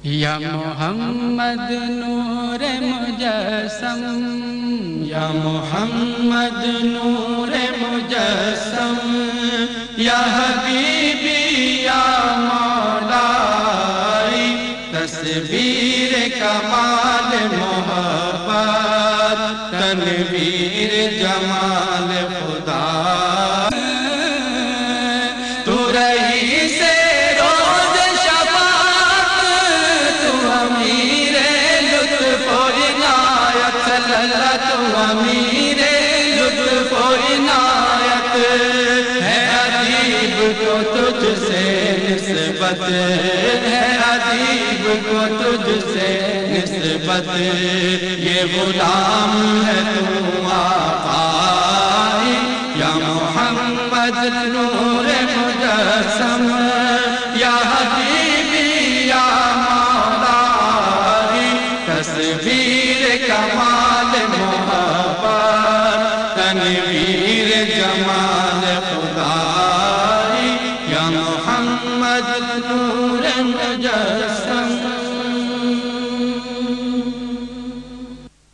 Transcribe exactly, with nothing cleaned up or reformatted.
یا محمد نور مجسم، یا محمد نور مجسم، یا حبیبی یا مولائی، تصویر کمال محبت، تنویر جمال خدا، تو رئیس روز شفاعت، تو امیر لطف و عنایت، صلی اللہ تو امیر لطف و عنایت، ہے ادیب کو تجھ سے نسبت، ہے ادیب کو تجھ سے نسبت، یہ غلام ہے تو آقائی، یا محمد نور مجسم، یا حبیبی یا مولائی، تصویر کمال محبت، تنویر جمال خدائی، یا محمد نور مجسم۔